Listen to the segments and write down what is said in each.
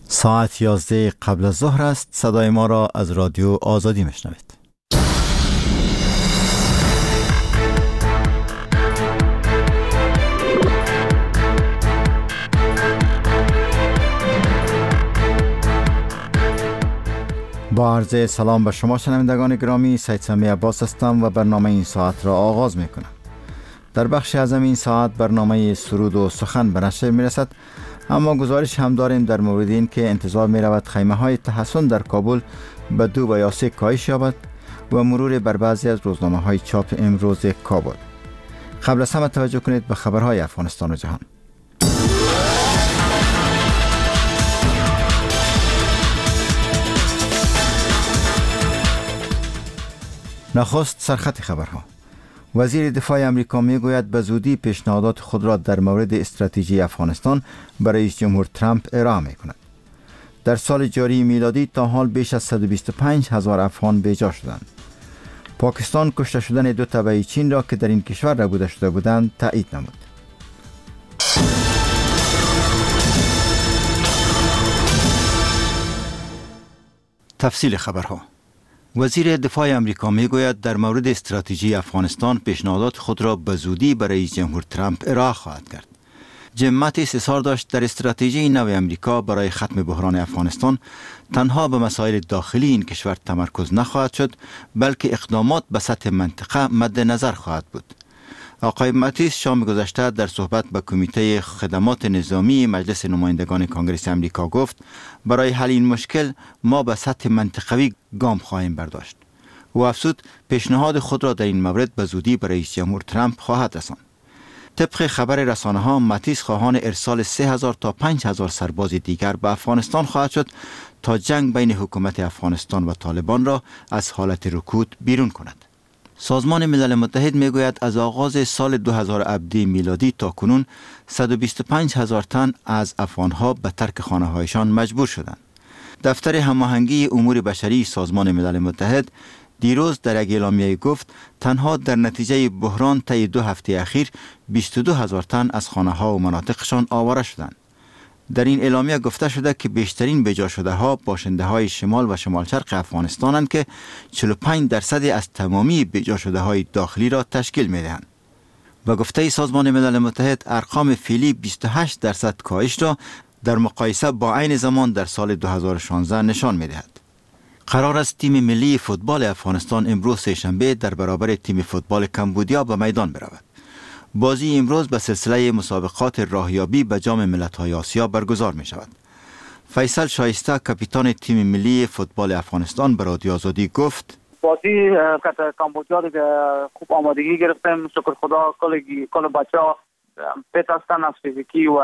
ساعت 11 قبل از ظهر است. صدای ما را از رادیو آزادی میشنوید. با عرض سلام به شما شنوندگان گرامی، سید سمی عباس هستم و برنامه این ساعت را آغاز میکنم. در بخش اعظم این ساعت برنامه سرود و سخن به نشر میرسد، اما گزارش هم داریم در مورد این که انتظار می رود خیمه های تحصن در کابل به 2 یا 3 کاهش یابد و مرور بر بعضی از روزنامه های چاپ امروز کابل. قبل از همه توجه کنید به خبرهای افغانستان و جهان. نخست سرخط خبرها. وزیر دفاع امریکا میگوید به زودی پیشنهادات خود را در مورد استراتژی افغانستان برای رئیس جمهور ترامپ ارائه می‌کند. در سال جاری میلادی تا حال بیش از 125,000 افغان بیجا شدند. پاکستان کشته شدن 2 تبعی چین را که در این کشور ربوده شده بودند تایید نمود. تفصیل خبرها. وزیر دفاع امریکا میگوید در مورد استراتژی افغانستان پیشنهادات خود را به زودی برای رئیس جمهور ترامپ ارائه خواهد کرد. جیم ماتیس اظهار داشت در استراتژی نو امریکا برای ختم بحران افغانستان تنها به مسائل داخلی این کشور تمرکز نخواهد شد، بلکه اقدامات به سطح منطقه مد نظر خواهد بود. آقای ماتیس شام گذشته در صحبت به کمیته خدمات نظامی مجلس نمایندگان کنگره امریکا گفت برای حل این مشکل ما به سطح منطقوی گام خواهیم برداشت. او افزود پیشنهاد خود را در این مورد به زودی برای رئیس جمهور ترامپ خواهد رساند. طبق خبر رسانه ها ماتیس خواهان ارسال 3,000 تا 5,000 سرباز دیگر به افغانستان خواهد شد تا جنگ بین حکومت افغانستان و طالبان را از حالت رکود بیرون کند. سازمان ملل متحد میگوید از آغاز سال 2017 میلادی تا کنون 125,000 تن از افغانها به ترک خانه‌هایشان مجبور شدند. دفتر هماهنگی امور بشری سازمان ملل متحد دیروز در یک اعلامیه گفت تنها در نتیجه بحران طی 2 هفته اخیر 22,000 تن از خانه‌ها و مناطقشان آواره شدند. در این اعلامیه گفته شده که بیشترین بیجا شده ها باشنده های شمال و شمال شرق افغانستانند که 45% از تمامی بیجا شده های داخلی را تشکیل می دهند. و گفته سازمان ملل متحد ارقام فعلی 28% کاهش را در مقایسه با عین زمان در سال 2016 نشان می دهد. قرار است تیم ملی فوتبال افغانستان امروز سه‌شنبه در برابر تیم فوتبال کمبودیا به میدان برود. بازی امروز به سلسله مسابقات راهیابی به جام ملت‌های آسیا برگزار می شود. فیصل شایسته کاپیتان تیم ملی فوتبال افغانستان به رادیو آزادی گفت بازی کمبودیا دیگه خوب آمادگی گرفتیم، شکر خدا. کل بچه‌ها فیت هستن از فیزیکی و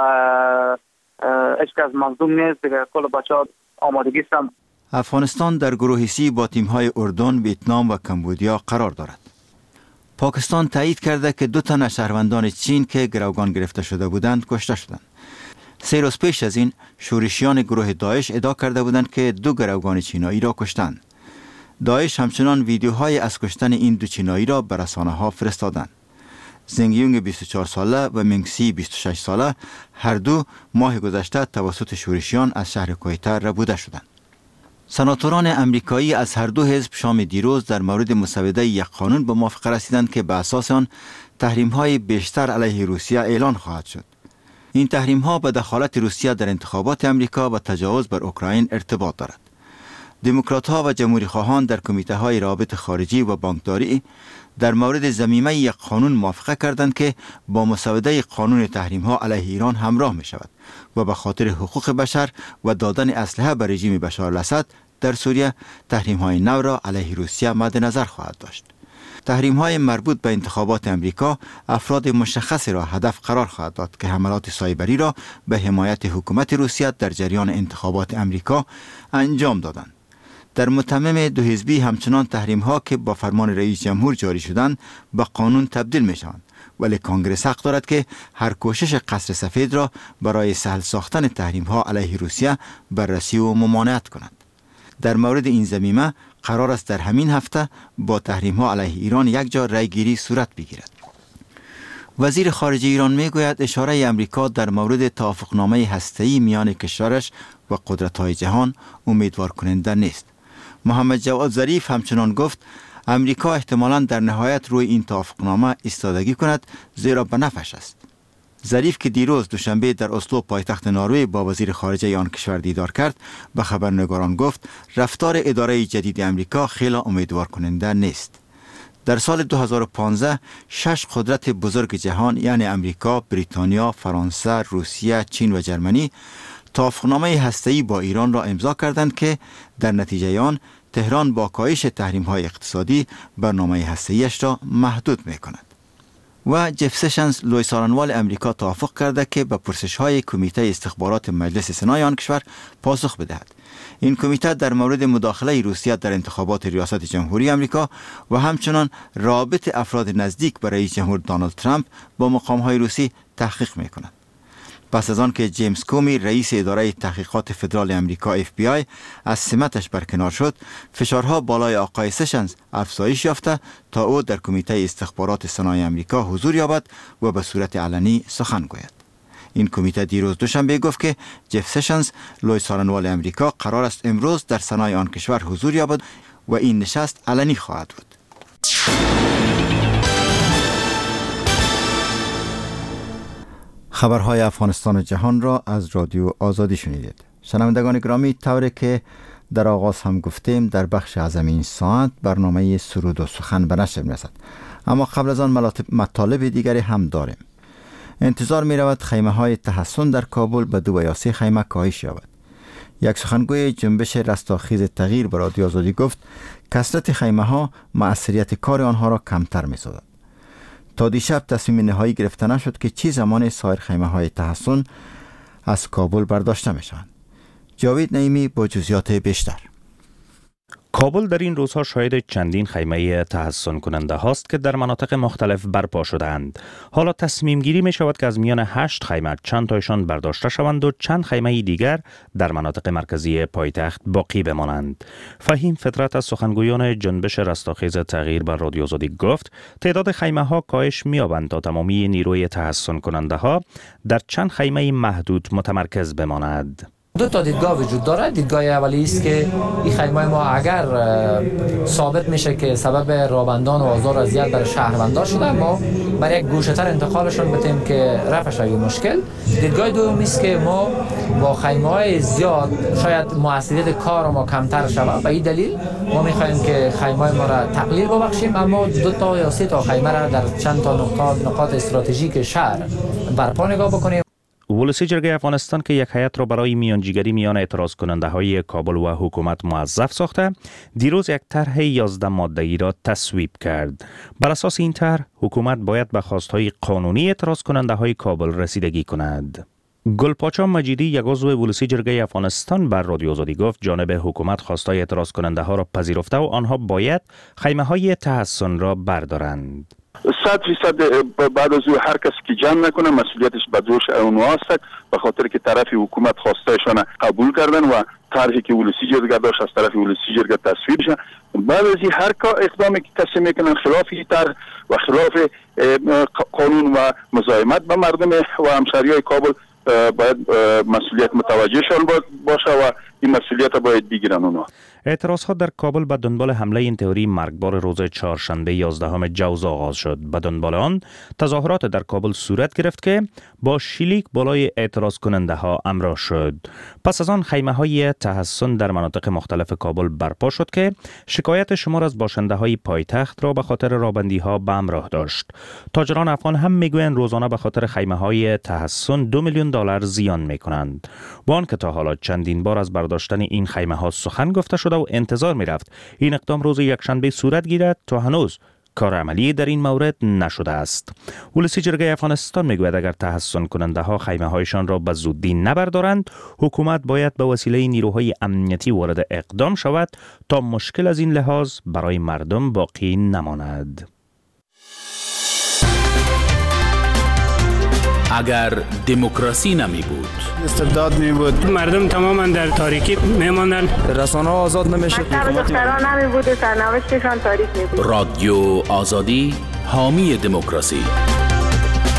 هیچ کس مصدوم نیست دیگه، کل بچه‌ها آمادگی هستن. افغانستان در گروه سی با تیم‌های اردن، ویتنام و کمبودیا قرار دارد. پاکستان تایید کرده که 2 تن از شهروندان چین که گروگان گرفته شده بودند کشته شدند. 3 روز پیش از این شورشیان گروه داعش ادعا کرده بودند که 2 گروگان چینایی را کشتند. داعش همچنان ویدیوهای از کشتن این 2 چینایی را به رسانه‌ها فرستادند. زنگیونگ 24 ساله و منگسی 26 ساله هر دو ماه گذشته توسط شورشیان از شهر کویته ربوده شدند. سناتوران امریکایی از هر 2 حزب شام دیروز در مورد مسوده یک قانون به موافقه رسیدند که به اساس آن تحریم‌های بیشتر علیه روسیه اعلان خواهد شد. این تحریم‌ها به دخالت روسیه در انتخابات امریکا و تجاوز بر اوکراین ارتباط دارد. دموکرات‌ها و جمهوری‌خواهان در کمیته‌های روابط خارجی و بانکداری در مورد ضمیمه یک قانون موافقه کردند که با مسوده قانون تحریم‌ها علیه ایران همراه می‌شود و به خاطر حقوق بشر و دادن اسلحه به رژیم بشار الاسد در سوریه تحریم‌های نو را علیه روسیه مد نظر خواهد داشت. تحریم‌های مربوط به انتخابات امریکا افراد مشخصی را هدف قرار خواهد داد که حملات سایبری را به حمایت حکومت روسیه در جریان انتخابات امریکا انجام دادند. در متمم 2 حزبی همچنان تحریم‌ها که با فرمان رئیس جمهور جاری شدند به قانون تبدیل می‌شوند، ولی کنگره حق دارد که هر کوشش قصر سفید را برای سهل ساختن تحریم‌ها علیه روسیه بررسی و ممانعت کند. در مورد این ضمیمه قرار است در همین هفته با تحریم‌ها علیه ایران یک جا رأی‌گیری صورت بگیرد. وزیر خارجه ایران میگوید اشاره امریکا در مورد توافقنامه هسته‌ای میان کشورش و قدرت‌های جهان امیدوار کننده نیست. محمد جواد ظریف همچنان گفت امریکا احتمالاً در نهایت روی این توافقنامه ایستادگی کند زیرا به نفعش است. ظریف که دیروز دوشنبه در اسلو پایتخت نروژ با وزیر خارجه آن کشور دیدار کرد به خبرنگاران گفت رفتار اداره جدید امریکا خیلی امیدوار کننده نیست. در سال 2015 6 قدرت بزرگ جهان یعنی امریکا، بریتانیا، فرانسه، روسیه، چین و جرمنی توافقنامه هسته‌ای با ایران را امضا کردند که در نتیجه آن تهران با کاهش تحریم‌های اقتصادی برنامه هسته‌ایش را محدود می‌کند. و جف سشنز لوی سارنوال امریکا توافق کرده که به پرسش‌های کمیته استخبارات مجلس سنای آن کشور پاسخ بدهد. این کمیته در مورد مداخله روسیه در انتخابات ریاست جمهوری امریکا و همچنان رابط افراد نزدیک به رئیس جمهور دونالد ترامپ با مقام‌های روسی تحقیق می‌کند. پس از آن که جیمز کومی رئیس اداره تحقیقات فدرال امریکا FBI از سمتش برکنار شد، فشارها بالای آقای سشنز افزایش یافته تا او در کمیته استخبارات سنای امریکا حضور یابد و به صورت علنی سخن گوید. این کمیته دیروز دوشنبه گفت که جف سشنز لوی سارنوال امریکا قرار است امروز در سنای آن کشور حضور یابد و این نشست علنی خواهد بود. خبرهای افغانستان و جهان را از رادیو آزادی شنیدید. شنوندگان گرامی، طوری که در آغاز هم گفتیم در بخش اعظم این ساعت برنامه سرود و سخن به نشر می‌رسد، اما قبل از آن مطالب دیگری هم داریم. انتظار می رود خیمه های تحسن در کابل به 2 یا 3 خیمه کاهش یابد. یک سخنگوی جنبش رستاخیز تغییر به رادیو آزادی گفت کثرت خیمه ها مؤثریت کار آنها را کمتر می سازد. تا دیشب تصمیم نهایی گرفته نشد که چه زمان سایر خیمه های تحسن از کابل برداشته می شوند. جاوید نعیمی با جزئیات بیشتر. کابل در این روزها شاهد چندین خیمه تحسن کننده هاست که در مناطق مختلف برپا شدند. حالا تصمیم گیری می شود که از میان 8 خیمه چند تایشان برداشته شوند و چند خیمه دیگر در مناطق مرکزی پایتخت باقی بمانند. فهیم فطرت از سخنگویان جنبش رستاخیز تغییر بر رادیو آزادی گفت تعداد خیمه ها کاهش می یابند تا تمامی نیروی تحسن کننده ها در چند خیمه محدود متمرکز بماند. 2 دیدگاه وجود داره. دیدگاه اولی است که این خیمه ما اگر ثابت میشه که سبب رابندان و آزار و اذیت در شهروندان شده، ما برای یک گوشه‌تر انتقالشون بدیم که رفع شود مشکل. دیدگاه دوم است که ما با خیمه‌های زیاد شاید موثریت کار ما کمتر شود. به این دلیل ما می‌خوایم که خیمه ما را تقلیل ببخشیم، اما 2 یا 3 خیمه را در چند تا نقاط استراتژیک شهر برپا نگاه بکنیم. ولسی جرگه افغانستان که یک هیئت را برای میانجیگری میان اعتراض کننده های کابل و حکومت موظف ساخته، دیروز یک طرح 11 ماده‌ای را تصویب کرد. بر اساس این طرح حکومت باید به خواستهای قانونی اعتراض کننده های کابل رسیدگی کند. گلپاچا مجیدی یک عضو ولسی جرگه افغانستان بر رادیو آزادی گفت جانب حکومت خواستهای اعتراض کننده ها را پذیرفته و آنها باید خیمه های تحسن را بردارند. 100% بعد از او هر کسی که جمع نکنه مسئولیتش به دوش اونها است، به خاطر که طرف حکومت خواستایشان قبول کردن و طرحی که ولسی جرگه داشت از طرف ولسی جرگه تصویب شد. بعد از این هر اقدامی که کسی میکنن خلاف این طرح و خلاف قانون و مزاحمت به مردم و همشهریای کابل باید مسئولیت متوجهشان باشه و این مسئولیت باید بگیرن اونها. اعتراضها در کابل به دنبال حمله این تئوری مرگبار روز چهارشنبه 11 جوزا آغاز شد. به دنبال آن تظاهرات در کابل صورت گرفت که با شلیک بالای اعتراض کننده ها همراه شد. پس از آن خیمه های تحسن در مناطق مختلف کابل برپا شد که شکایت شمار از باشنده های پایتخت را به خاطر رابندی ها به همراه داشت. تاجران افغان هم میگویند روزانه به خاطر خیمه های تحسن $2 میلیون زیان میکنند. با آنکه تا حالا چندین بار از برداشتن این خیمه ها سخن گفته شده و انتظار می رفت این اقدام روز یکشنبه صورت گیرد، تا هنوز کار عملی در این مورد نشده است. ولسی جرگه افغانستان میگوید اگر تحسن کننده ها خیمه هایشان را به زودی نبردارند، حکومت باید به وسیله نیروهای امنیتی وارد اقدام شود تا مشکل از این لحاظ برای مردم باقی نماند. اگر دموکراسی نمی بود، استبداد می بود، مردم تماما در تاریکی می ماندن، رسانه ها آزاد نمیشد، دختران نمی بود، سرنوشتشان تاریک می بود. رادیو آزادی حامی دموکراسی.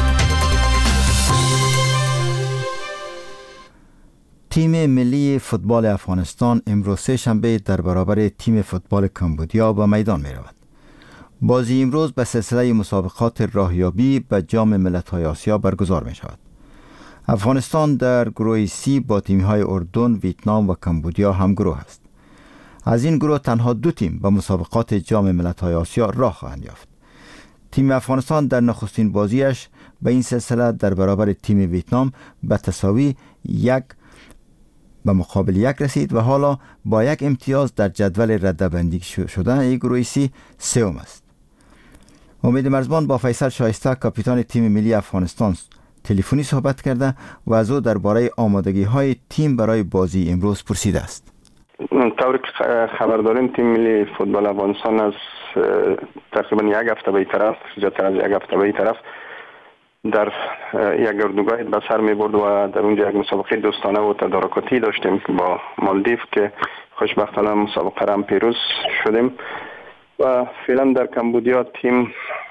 تیم ملی فوتبال افغانستان امروز سه شنبه در برابر تیم فوتبال کمبودیا به میدان می رود. بازی امروز به سلسله مسابقات راهیابی به جام ملت‌های آسیا برگزار می شود. افغانستان در گروه سی با تیم‌های اردن، ویتنام و کمبودیا هم گروه است. از این گروه تنها 2 تیم به مسابقات جام ملت‌های آسیا راه خواهند یافت. تیم افغانستان در نخستین بازیش به این سلسله در برابر تیم ویتنام به تساوی 1 به مقابل 1 رسید و حالا با 1 امتیاز در جدول رده‌بندی شدن این گروه سی سوم است. امید مرزبان با فیصل شایسته کاپیتان تیم ملی افغانستان تلفنی صحبت کرده و از او درباره آمادگی‌های تیم برای بازی امروز پرسیده است. طوری که خبر داریم تیم ملی فوتبال افغانستان از تقریبا 1 هفته به این طرف، زیادتر از 1 هفته به این طرف در یک اردوگاه به سر می برد و در اونجا یک مسابقه دوستانه و تدارکاتی داشتیم با مالدیو که خوشبختانه مسابقه را هم پیروز شدیم و فعلا در کمبودیا تیم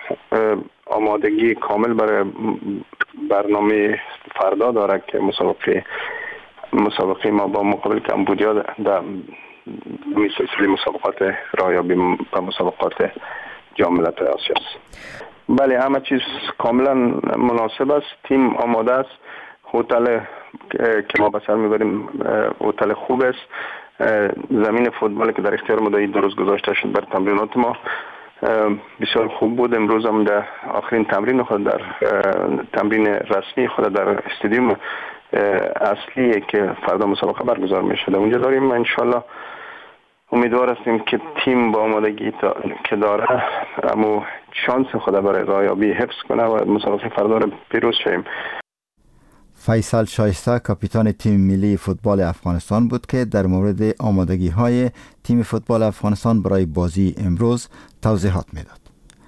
آمادگی کامل برای برنامه فردا داره که مسابقه ما با مقابل کمبودیا در سلسله مسابقات راهیابی و مسابقات جام ملت‌های آسیا است. بله همه چیز کاملا مناسب است، تیم آماده است، هتل که ما به سر میبریم هتل خوب است، زمین فوتبال که در اختیار ما در 2 روز گذاشته شد بر تمرینات ما بسیار خوب بود. امروز هم در آخرین تمرین خود در تمرین رسمی خود در استادیوم اصلی که فردا مسابقه برگزار می شده اونجا داریم و انشالله امیدوار هستیم که تیم با آمادگی که داره اما شانس خود برای راهیابی حفظ کنه و مسابقه فردا رو پیروز شویم. فیصل شایسته کاپیتان تیم ملی فوتبال افغانستان بود که در مورد آمادگی‌های تیم فوتبال افغانستان برای بازی امروز توضیحات میداد.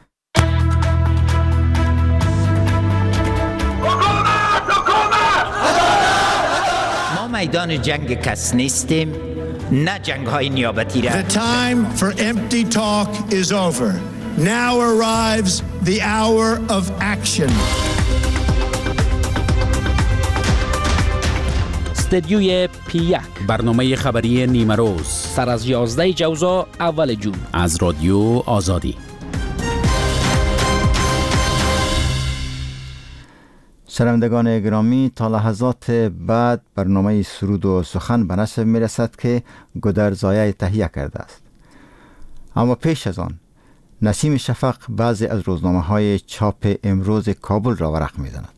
ما میدان جنگ کس نیستیم، نه جنگ های نیابتی را. The time for empty talk is over. Now arrives the hour of action. استدیوی P1 برنامه خبری نیمه روز سر از 11 جوزا اول جون از رادیو آزادی. شنوندگان گرامی، تا لحظات بعد برنامه سرود و سخن به نشر می رسد که گودر زایه تهیه کرده است. اما پیش از آن نسیم شفق بعضی از روزنامه های چاپ امروز کابل را ورق می زند.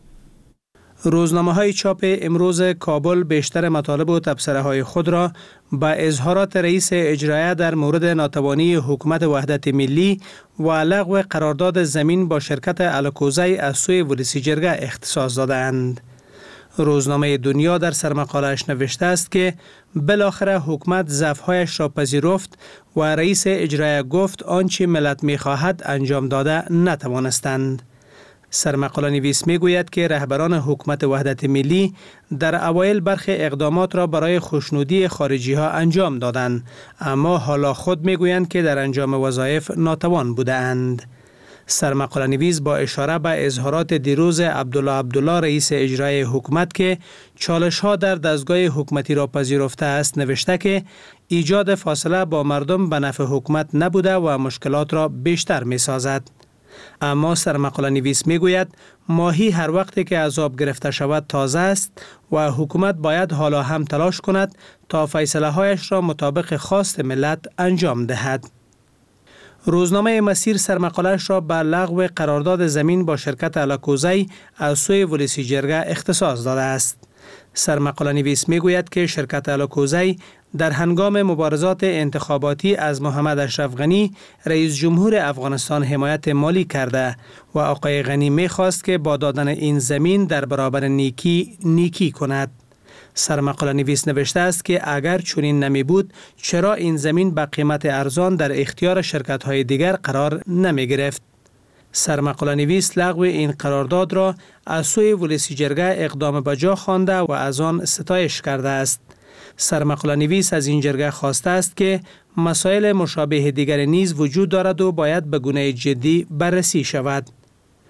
روزنامه های چاپ امروز کابل بیشتر مطالب و تبصره های خود را با اظهارات رئیس اجرایه در مورد ناتوانی حکومت وحدت ملی و لغو قرارداد زمین با شرکت الکوزی از سوی ولسی جرگه اختصاص دادند. روزنامه دنیا در سرمقاله‌اش نوشته است که بالاخره حکومت ضعف‌هایش را پذیرفت و رئیس اجرایه گفت آنچه ملت می‌خواهد انجام داده نتوانستند. سرمقاله نویس می گوید که رهبران حکومت وحدت ملی در اوایل برخی اقدامات را برای خوشنودی خارجی ها انجام دادند، اما حالا خود می گویند که در انجام وظایف ناتوان بودند. سرمقاله نویس با اشاره به اظهارات دیروز عبدالله رئیس اجرای حکومت که چالش ها در دستگاه حکومتی را پذیرفته است نوشته که ایجاد فاصله با مردم به نفع حکومت نبوده و مشکلات را بیشتر می سازد. اما سرمقاله نویس می گوید ماهی هر وقتی که از آب گرفته شود تازه است و حکومت باید حالا هم تلاش کند تا فیصله هایش را مطابق خواست ملت انجام دهد. روزنامه مسیر سرمقاله‌اش را به لغو قرارداد زمین با شرکت الکوزی از سوی ولسی جرگه اختصاص داده است. سرمقاله نویس می گوید که شرکت الکوزی در هنگام مبارزات انتخاباتی از محمد اشرف غنی رئیس جمهور افغانستان حمایت مالی کرده و آقای غنی می خواست که با دادن این زمین در برابر نیکی کند. سرمقاله نویس نوشته است که اگر چنین نمی بود چرا این زمین به قیمت ارزان در اختیار شرکت های دیگر قرار نمی گرفت. سرمقاله نویس لغو این قرارداد را از سوی ولسی جرگه اقدام به جا خوانده و از آن ستایش کرده است. سرمقاله نویس از این جرگه خواسته است که مسائل مشابه دیگر نیز وجود دارد و باید به گونه جدی بررسی شود.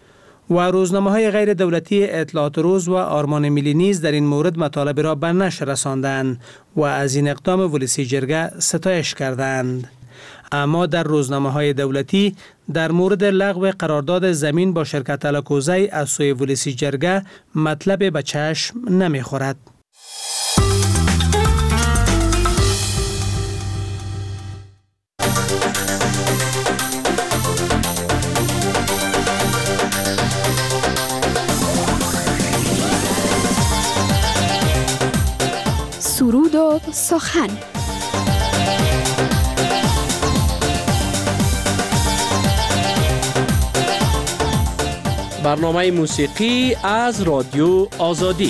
و روزنامه‌های غیر دولتی اطلاعات روز و آرمان ملی نیز در این مورد مطالب را به نشر رساندند و از این اقدام ولسی جرگه ستایش کردند. اما در روزنامه‌های دولتی در مورد لغو قرارداد زمین با شرکت الکوزی از سوی ولسی جرگه مطلب به چشم نمی‌خورد. سرود و سخن. برنامه موسیقی از رادیو آزادی.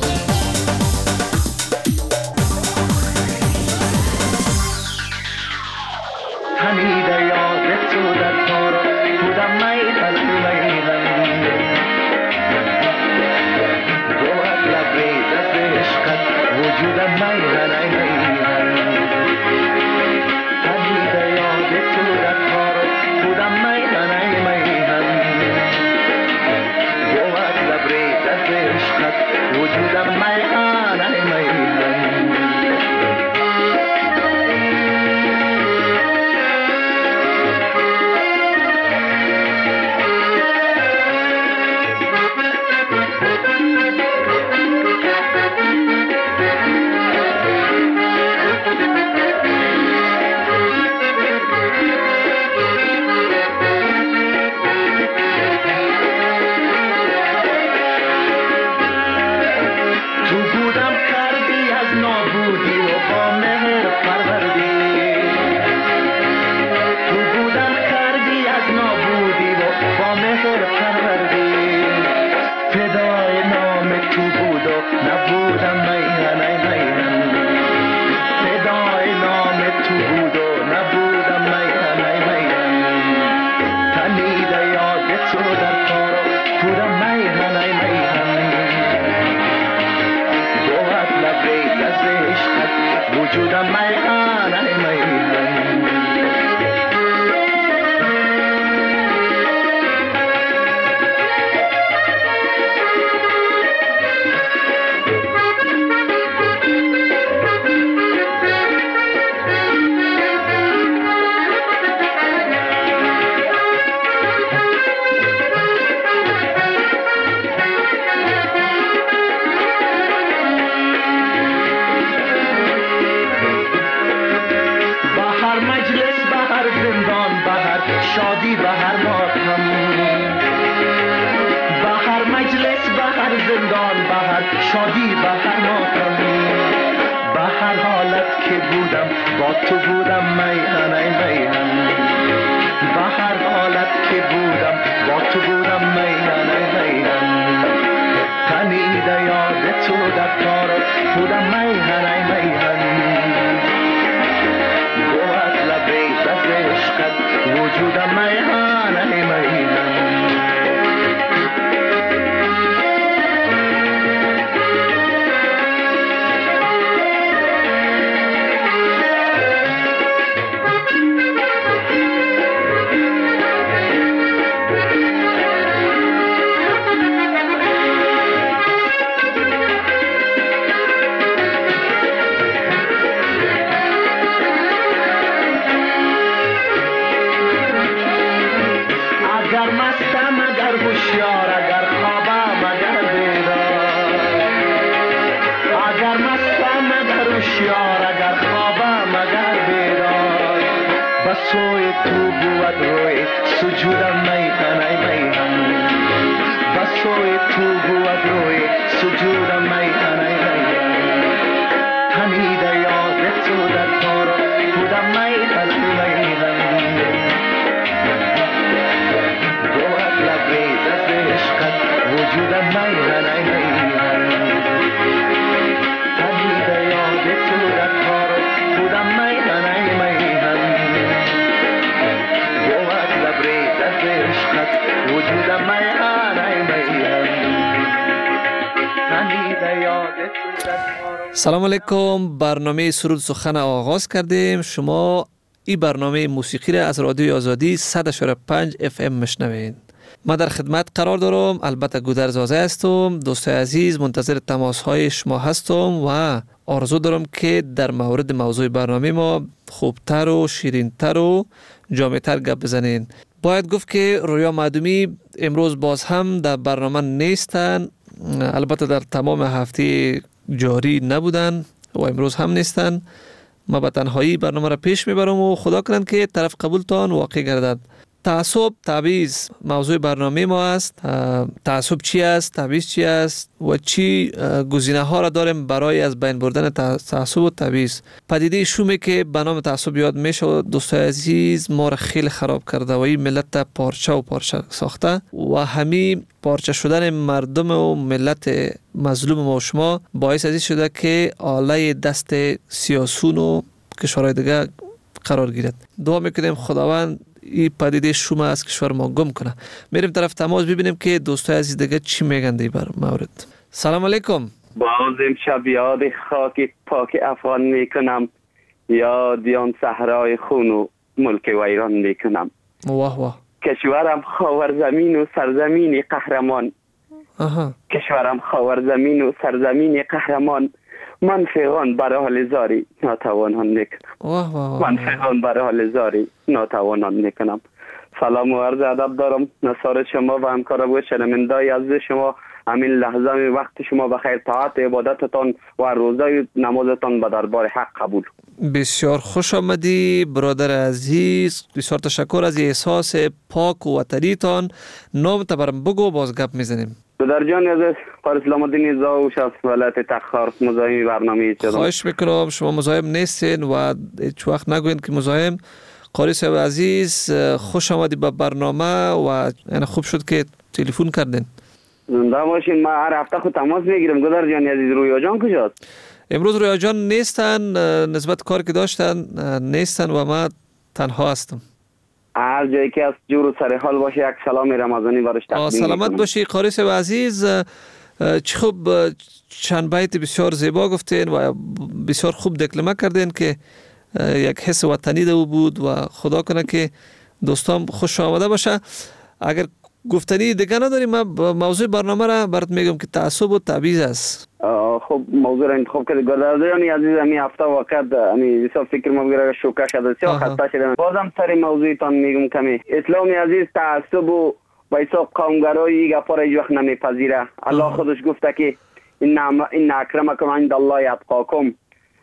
تنیده یاد تو در کارا بودم میدن گوهد لبریز از عشقت وجودم میدن تنیده یاد تو در کارا بودم میدن گوهد لبریز از عشقت وجودم میدن سلام علیکم. برنامه سرود سخن آغاز کردیم. شما این برنامه موسیقی را از رادیوی آزادی 100.5 FM مشنوین. ما در خدمت قرار دارم. البته گودرزازه هستم. دوستای عزیز منتظر تماس های شما هستم و آرزو دارم که در مورد موضوع برنامه ما خوبتر و شیرینتر و جامعتر گپ بزنین. باید گفت که رویا معدومی امروز باز هم در برنامه نیستن. البته در تمام هفته جاری نبودن و امروز هم نیستن. ما به تنهایی برنامه را پیش میبرم و خدا کنند که طرف قبولتان واقع گردد. تعصب، تبعیض موضوع برنامه ما است. تعصب چی است؟ تبعیض چی است؟ و چی گزینه ها را داریم برای از بین بردن تعصب و تبعیض؟ پدیده شومی که به نام تعصب یاد میشه و دوستای عزیز ما را خیلی خراب کرده و این ملت پارچه و پارچه ساخته و همین پارچه شدن مردم و ملت مظلوم ما و شما باعث ازی شده که آله دست سیاسون و کشورهای دیگه قرار گیرد. دعا میکنیم خداوند این پدیده شوم از کشور ما گم کنه. میریم طرف تماس ببینیم که دوستای عزیز دیگه چی میگن در مورد. سلام علیکم. باز امشب یاد خاک پاک افغان میکنم، یاد آن صحرای خون و ملک ویران میکنم. واه واه. کشورم خاورزمین و سرزمین قهرمان. کشورم خاورزمین و سرزمین قهرمان. من فیغان برای حال زاری ناتوانان میکنم. من فیغان برای حال زاری ناتوانان میکنم. سلام و عرض ادب دارم نثار شما و همکار بود شنوندگان عزیز شما. همین لحظه وقت شما بخیر، طاعت عبادتتان و روزه نمازتان به دربار حق قبول. بسیار خوش آمدی برادر عزیز. بسیار تشکر از احساس پاک و وطنیتان. نام تبرم بگو باز گپ میزنیم. در جان عزیز قاری اسلام الدین زاوش از ولایت تخار مزاحم برنامه شدم. خواهش میکنم شما مزاحم نیستین و هیچ وقت نگوین که مزاحم. قاری صاحب عزیز خوش آمدی به برنامه و یعنی خوب شد که تلفن کردین. زنده باشین. ما هر هفته خود تماس میگیرم. گذر جان عزیز رویا جان کجاست؟ امروز رویا جان نیستن، نسبت کار که داشتن نیستن و ما تنها هستم. هر جایی که از جور و سر حال باشه یک سلام رمضانی برش تقدیم سلامت باشی قاری صاحب عزیز. چه خوب چند بیت بسیار زیبا گفتین و بسیار خوب دکلمه کردین که یک حس وطنی دو بود و خدا کنه که دوستان خوش آمده باشه. اگر گفتنی دیگه نداریم من موضوع برنامه را برات میگم که تعصب و تبعیض است. خب موضوع را انتخاب کرد. گردازیان عزیز همین هفته وقت همین بسیار فکر ما بگیره شوکه شده بسیار خسته شدم. بازم سر موضوعتان میگم کمی. اسلام عزیز تعصب و ایسا قومگرایی گپا را هیچ وقت نمیپذیره. الله خودش گفته که این اکرمکم عند الله اتقاکم.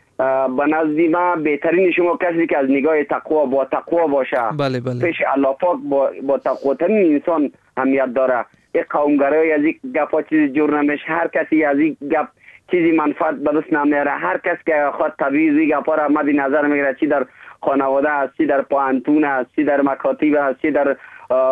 به نزد ما بهترین شما کسی که از نگاه تقوا با تقوا باشه. بله بله. پیش الله پاک با تقوا ترین انسان اهمیت داره. این قومگرایی از این گپا چیزی جور نمیشه. هر کسی از این گپ چیزی منفعت به دست نمیاره. هر کس که خود تبعیض گپا را مد نظر میگیره، چی در خانواده است، چی در پوهنتون است، چی در مکاتب است، چی در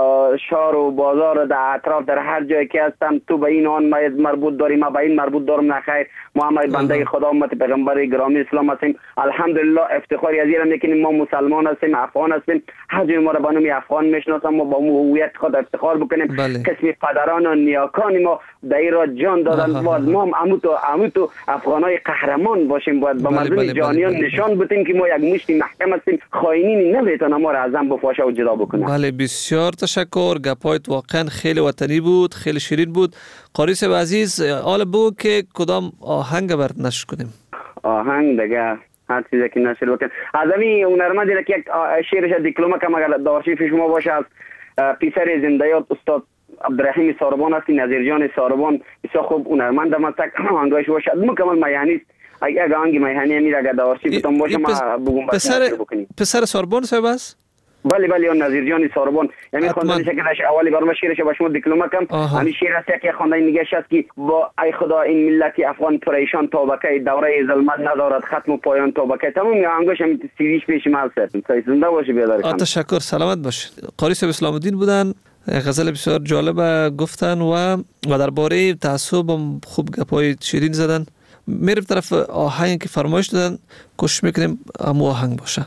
شهر و بازار در اطراف در هر جایی که هستم تو به این آن مربوط داری، ما به این مربوط دارم. نخیر ما همه بنده خدا امت پیغمبر گرامی اسلام هستیم. الحمدلله افتخاری از این میکنیم ما مسلمان هستیم، افغان هستیم. هر جای ما را به نام افغان میشناسم. ما با هویت خود افتخار بکنیم. قسم پدران و نیاکان ما در این را جان دادن. باید ما هم تو افغانای قهرمان باشیم. باید به مردم جهانیان نشان بدیم که ما یک مشت محکم هستیم. خائنین نمیتونه ما را از هم بفاشه و جدا بکنه. بله بسیار تشکر. گپایت واقعا خیلی وطنی بود، خیلی شیرین بود. قاری صاحب عزیز حالا بگو که کدام آهنگ برات نشر کنیم؟ آهنگ دیگه هر چیزی که نشر بکنیم. از همین هنرمندی که یک شعرش دیپلمه کم اگر دارشیف شما باشه از پیسر زنده‌یاد استاد عبدالرحیم ساربان است. نظیر جان ساربان بسیار خوب هنرمند است. آهنگش باشه مکمل میهنی. اگه آهنگ میهنی میره اگر دارشیف تون باشه ما بگم پسر ساربان صاحب است. بله اون نظیر جان ساربان یعنی خواندنش که اولی برام شعرش با شما دیپلمه کم همین شعر است که خواندن میگه است که با ای خدا این ملت افغان پریشان توبه دوره ظلمت ندارد ختم و پایان توبه. تمام آهنگش هم سیدیش پیش ما هست. زنده باشه بیادر. تشکر. سلامت باش. قاری صاحب اسلام الدین بودن. غزل بسیار جالب گفتن و درباره تعصب خوب گپای شیرین زدن. میریم طرف آهنگ که فرمایش دادن کوشش میکنیم هم آهنگ باشه.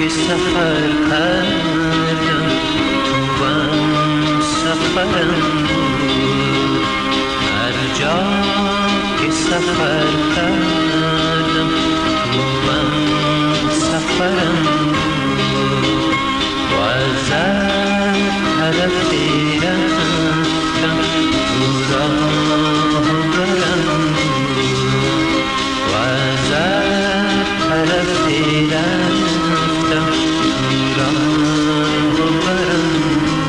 که سفر کردم توام سفرم بود، هر جا که سفر کردم توام سفرم بود و از طرفی رفتم تو راه برم و از طرفی رفتم تو راه برم.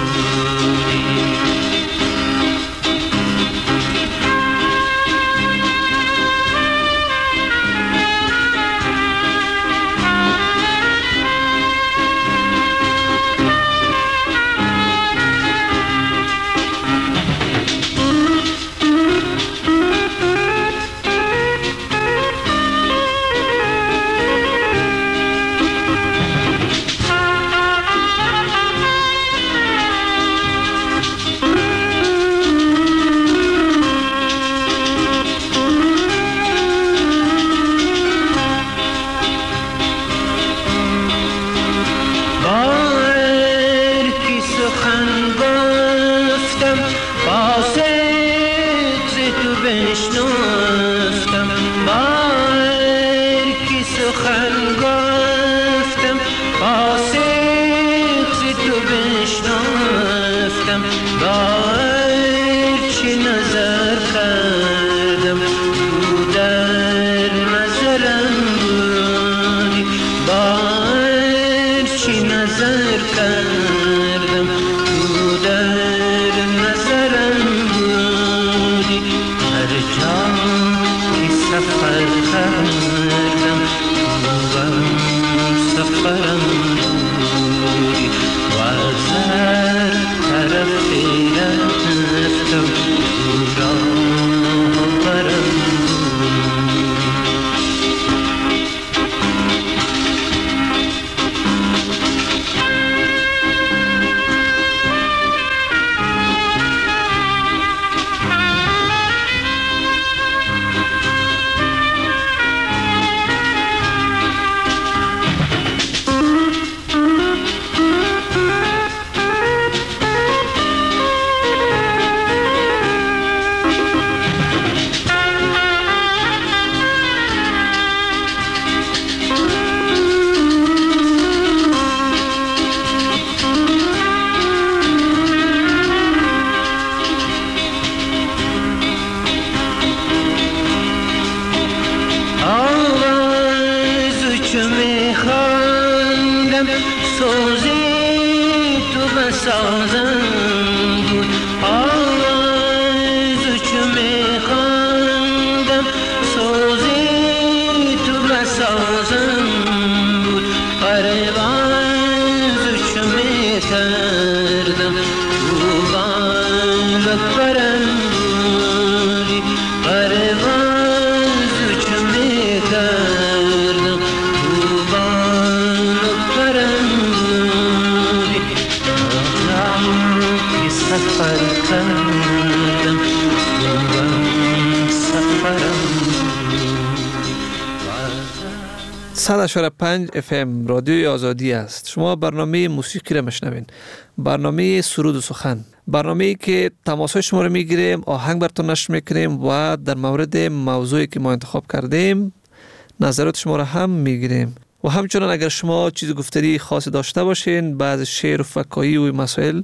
.5 FM رادیوی آزادی است. شما برنامه موسیقی را میشنوین، برنامه سرود و سخن، برنامه‌ای که تماس‌های شما رو میگیریم، آهنگ براتون نشر میکنیم و در مورد موضوعی که ما انتخاب کردیم نظرات شما را هم میگیریم و همچنان اگر شما چیز گفتاری خاصی داشته باشین بعض شعر و فکاهی و مسائل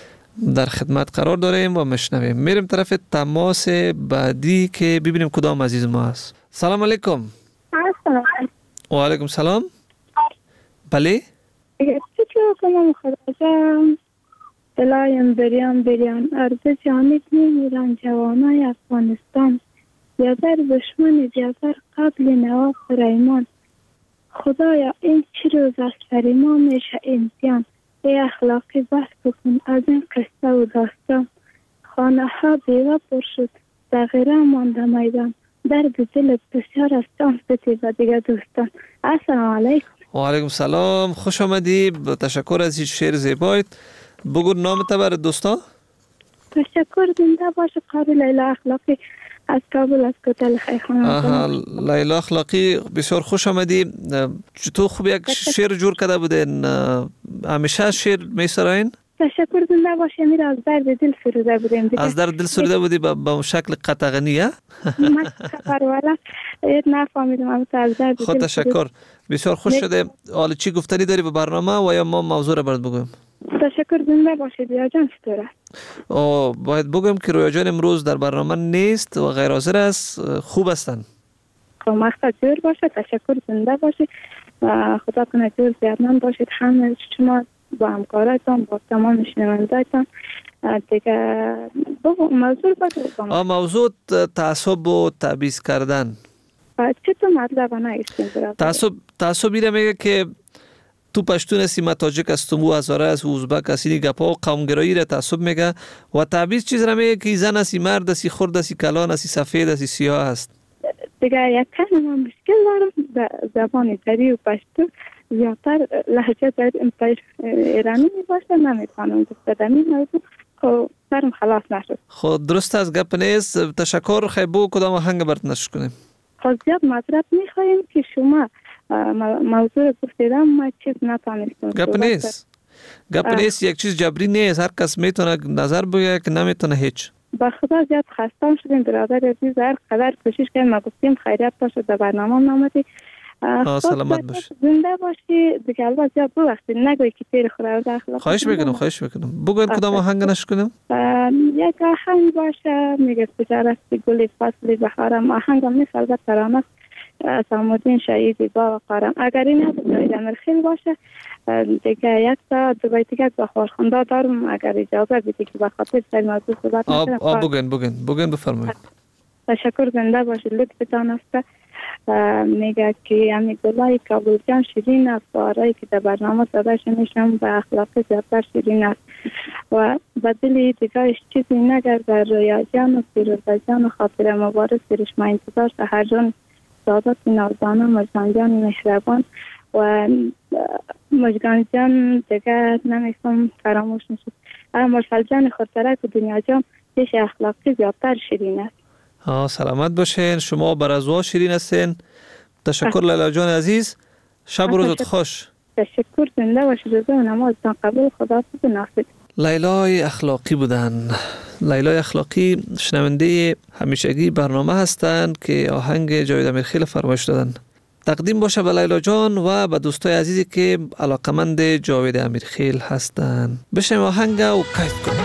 در خدمت قرار داریم و میشنویم. میریم طرف تماس بعدی که ببینیم کدام عزیز ما است. سلام علیکم. و علیکم سلام. بله چطور کنم خداجم دلایم بریان ارز جانب میمیرن جوانای افغانستان بیادر دشمن بیادر قبل نواف ریمان خدایا این چی روز است بر ما میشه امتحان ای اخلاقی بس بکن از این قصه و داستان خانه ها بیوه پر شد دغیره مانده میدان در دل بسیار است آنفتی و دیگه دوستان. السلام علیکم. و علیکم سلام، خوش آمدی. تشکر از این شعر زیبایت. بگو نام تا برای دوستا. تشکر زنده باشه قابل اله اخلاقی از کابل از کوتل خیخانه. لیلا اخلاقی بسیار خوش آمدی. تو خوب یک شعر جور کرده بودین، همیشه شعر میسراین؟ تشکر زنده باشه. میره از درد دل سروده بودیم. از درد دل سروده بودی به شکل قطغنی؟ من خبر والا نفهمیدم از درد دل. خود تشکر، بسیار خوش شده. حالا چی گفتنی داری به برنامه و یا ما موضوع رو برات بگویم؟ تشکر زنده باشه. رویا جان چطوره؟ باید بگم که رویا جان امروز در برنامه نیست و غیر حاضر است. خوب هستن؟ مقصد جور باشه. تشکر زنده باشه. خدا کنه جور زیادمان باشید همه شما با همکارایتان، با تمام شنوندایتان. دیگه موضوع باید موضوع تعصب و تبعیض کردن. چطور مطلب نگیستیم؟ تعصب ایره میگه که تو پشتون هستی، ما تاجک هستم، او هزاره است، او ازبک هستی، این گپا و قومگرایی را تعصب میگه. و تبعیض چیز را میگه که زن هستی، مرد هستی، خرد هستی، کلان هستی، سفید هستی، سیاه هست. دیگه یک کلمه مشکل دارم زبان دری و پشتو زیادتر لهجه ایرانی می باشه. نمیتونم گفتم این موضوع که سرم خلاص نشد. خود درست از گپ نیست. تشکر. خیبو کدام آهنگ برات نشر کنیم؟ خود زیاد معذرت میخوایم که شما موضوع گفتیدم ما چیز نتانستم. گپ نیست. یک چیز جبری نیست. هر کس میتونه نظر بگه که نمیتونه هیچ. با خدا زیاد خستم شدیم برادر عزیز. هر قدر کوشش کردیم ما گفتیم خیریت باشه در برنامه نامدی. سلامت باش. زنده باشی. دیگه البته زیاد ببخشید نگوی که پیر خورا داخل. خواهش میکنم. بگوین کدام آهنگ نشر کنیم؟ یک آهنگ باشه میگه تجارت گل فصل بهارم. آهنگم نیست البته ترانه سامودین شهیدی با قارم. اگر این نبود امرخیل باشه دیگه یک تا دو بیت دیگه با خورخنده دارم. اگر اجازه بدی که بخاطر سر موضوع صحبت کنم. بگین بفرمایید. تشکر. زنده باشید. لطفتان است. میگه که همین گلای کابل جان شیرین است. بارایی که در برنامه صداش میشم به اخلاق زیادتر شیرین است و بدلی دیگهش چیزی نگرد. در رویا جان و فیروزه جان و خاطر مبارک سرش ما انتظار سهر جان سادات نازدانه مجگان جان مهربان و مجگان جان دیگه نمیخوام فراموش نشد. مرسل جان خودترک و دنیا جان پیش اخلاقی زیادتر شیرین است. سلامت باشین. شما برازوا شیرین هستین. تشکر لیلا جان عزیز. شب و روزت خوش. تشکر. زنده باشید. رضا و نمازتان قبول. خدا ناصر. لیلای اخلاقی بودن. لیلای اخلاقی شنونده همیشگی برنامه هستند که آهنگ جاوید امیرخیل فرمایش دادن. تقدیم باشه به لیلا جان و به دوستای عزیزی که علاقمند جاوید امیرخیل هستند. بشنویم آهنگ و کیف کنیم.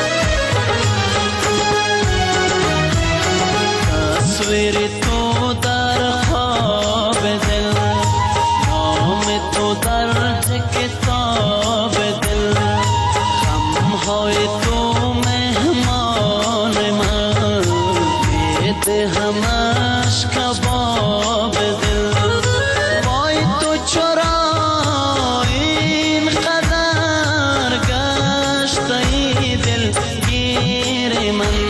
تصویر تو در خواب دل، نام تو در کتاب دل، غمهای تو مهمان من، بده همش کباب دل. وای تو چرا این قدر گشتی دل گیر من.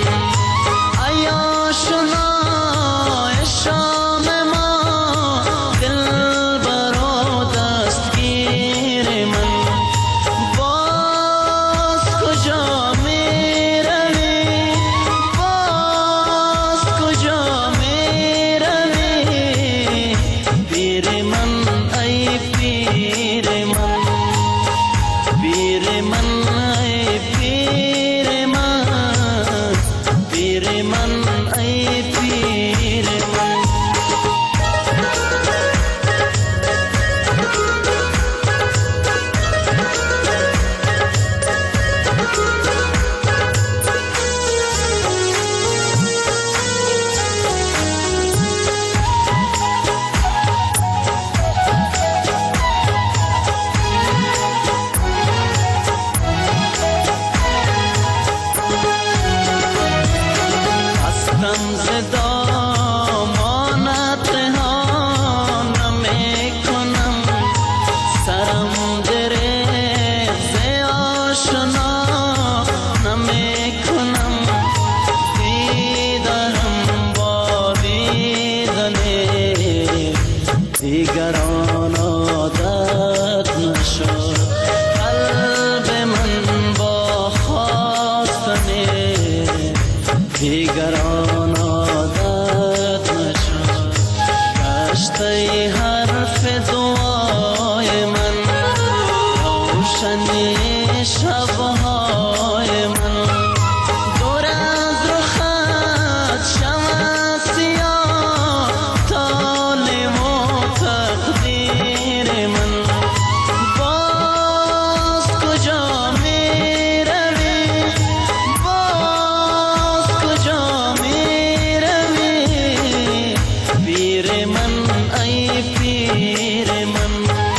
پیر من ای پیر من،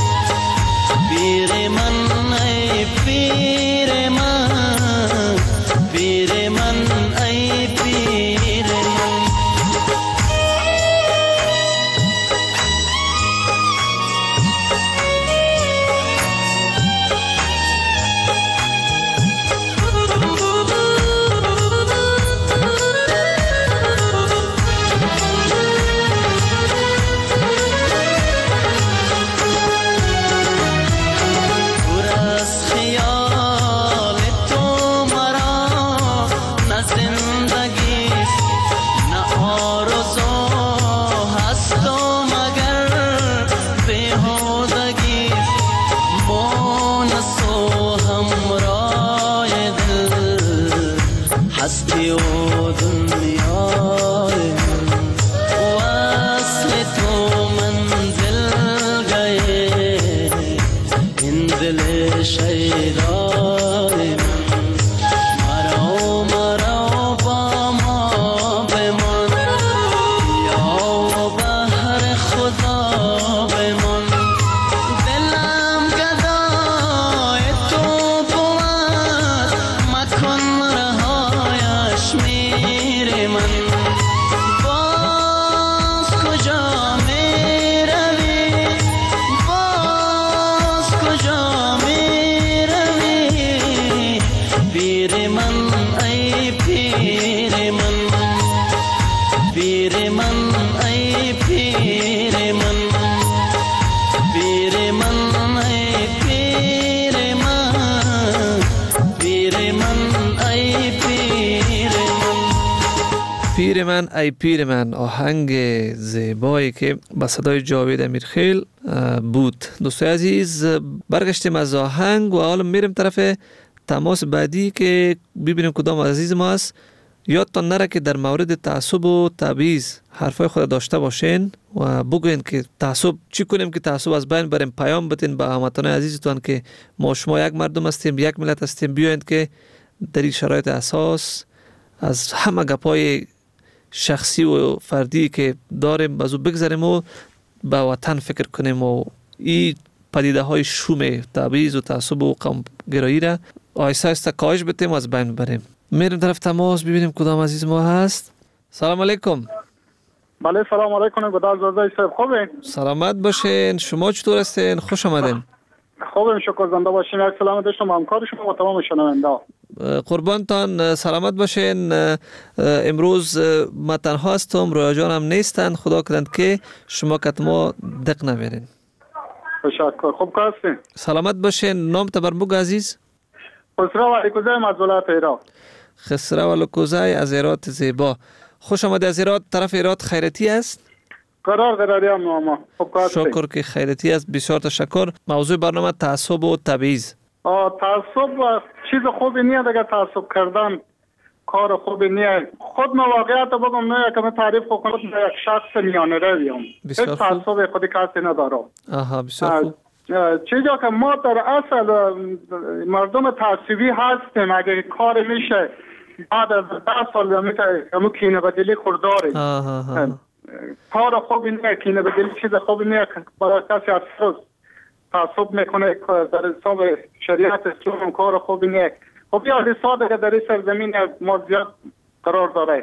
پیر من ای پیر من، پیر من ای پیر من. پیر من ای پیر من، آهنگ زیبایی که با صدای جاوید امیرخیل بود. دوستای عزیز، برگشتیم از آهنگ و حالا میریم طرف تماس بعدی که ببینیم کدام عزیز ما است. یادتان نره که در مورد تعصب و تبعیض حرفای خود داشته باشین و بگوین که تعصب چی کنیم که تعصب از بین بریم. پیام بدین به هموطنان عزیزتان که ما شما یک مردم هستیم، یک ملت هستیم. بیاین که در این شرایط اساس از همه گپای شخصی و فردی که داریم بازو بگذاریم و به وطن فکر کنیم و این پدیده های شوم تبعیض و تعصب و قوم گرایی را آیسته آیسته کاهش بدیم و از بین بریم. میریم طرف تماس ببینیم کدام عزیز ما هست. سلام علیکم. بله سلام علیکم. گودال زازای صاحب خوبین؟ سلامت باشین. شما چطور هستین؟ خوش آمدین. خوبیم شکر. زنده باشین. یک سلام داشتم همکار شما و تمام شنونده. قربانتان، سلامت باشین. امروز ما تنها هستم، رویا جان هم نیستن. خدا کند که شما کت ما دق نمیرین. تشکر. خوب هستین؟ سلامت باشین. نام تبر بگو عزیز. خسرو علیکوزای از ولایت هرات. خسرو علیکوزای از هرات زیبا. خوش آمده. از هرات طرف هرات خیرتی است؟ قراری هم ماما. خوب هستین؟ شکر که خیرتی است. بسیار تشکر. موضوع برنامه تعصب و تبعیض. تعصب چیز خوبی نیست. اگر تعصب کردن کار خوبی نیست. خود واقعیت بگم نه که من تعریف کنم یک شخص میانه رویم. هیچ تعصب خودی کسی ندارم. آها بسیار خوب. چیزی که ما در اصل مردم تعصبی هستیم. اگر کار میشه بعد از 10 سال میشه همون کینه بدلی خورداریم. کار خوبی نیست. کینه بدلی چیز خوبی نیست. برای کسی افسوس تعصب میکنه در حساب شریعت اسلام کار خوبی نیست. خب یا حساب در این سرزمین ما زیاد قرار داره.